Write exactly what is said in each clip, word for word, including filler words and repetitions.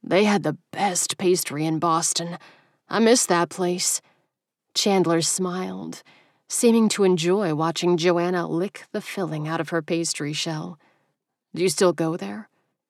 They had the best pastry in Boston. I miss that place." Chandler smiled, seeming to enjoy watching Joanna lick the filling out of her pastry shell. "Do you still go there?"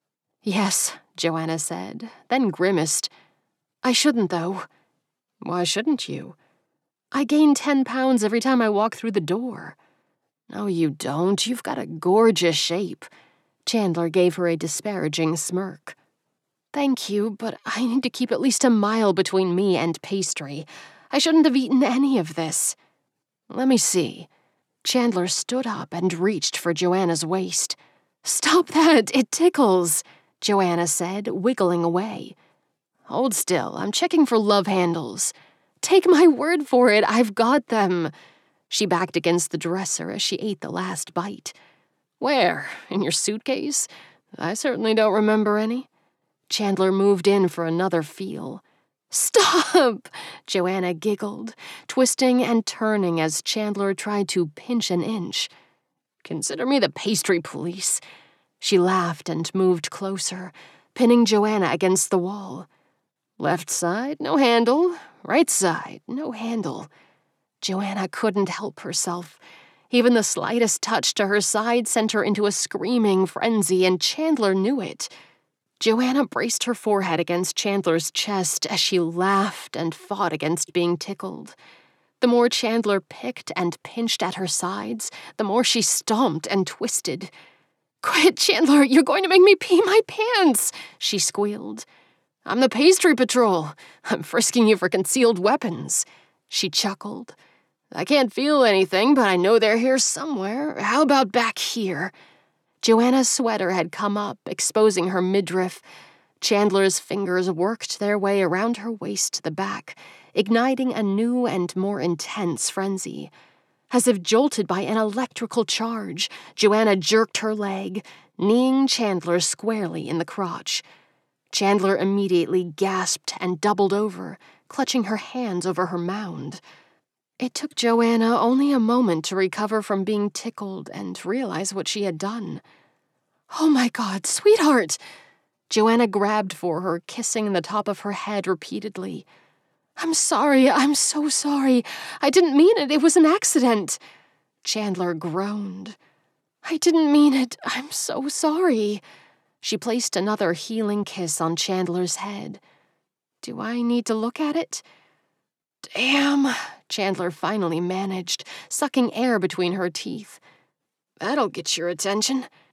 "Yes," Joanna said, then grimaced. "I shouldn't, though." "Why shouldn't you?" "I gain ten pounds every time I walk through the door." "No, you don't. You've got a gorgeous shape." Chandler gave her a disparaging smirk. "Thank you, but I need to keep at least a mile between me and pastry. I shouldn't have eaten any of this." "Let me see." Chandler stood up and reached for Joanna's waist. "Stop that! It tickles," Joanna said, wiggling away. "Hold still. I'm checking for love handles." "Take my word for it. I've got them." She backed against the dresser as she ate the last bite. "Where? In your suitcase? I certainly don't remember any." Chandler moved in for another feel. "Stop!" Joanna giggled, twisting and turning as Chandler tried to pinch an inch. "Consider me the pastry police." She laughed and moved closer, pinning Joanna against the wall. "Left side, no handle. Right side, no handle." Joanna couldn't help herself. Even the slightest touch to her side sent her into a screaming frenzy, and Chandler knew it. Joanna braced her forehead against Chandler's chest as she laughed and fought against being tickled. The more Chandler picked and pinched at her sides, the more she stomped and twisted. "Quit, Chandler! You're going to make me pee my pants!" she squealed. "I'm the pastry patrol. I'm frisking you for concealed weapons." She chuckled. "I can't feel anything, but I know they're here somewhere. How about back here?" Joanna's sweater had come up, exposing her midriff. Chandler's fingers worked their way around her waist to the back, igniting a new and more intense frenzy. As if jolted by an electrical charge, Joanna jerked her leg, kneeing Chandler squarely in the crotch. Chandler immediately gasped and doubled over, clutching her hands over her mound. It took Joanna only a moment to recover from being tickled and realize what she had done. "Oh my God, sweetheart!" Joanna grabbed for her, kissing the top of her head repeatedly. "I'm sorry, I'm so sorry. I didn't mean it, it was an accident." Chandler groaned. "I didn't mean it, I'm so sorry." She placed another healing kiss on Chandler's head. "Do I need to look at it?" "Damn," Chandler finally managed, sucking air between her teeth. "That'll get your attention."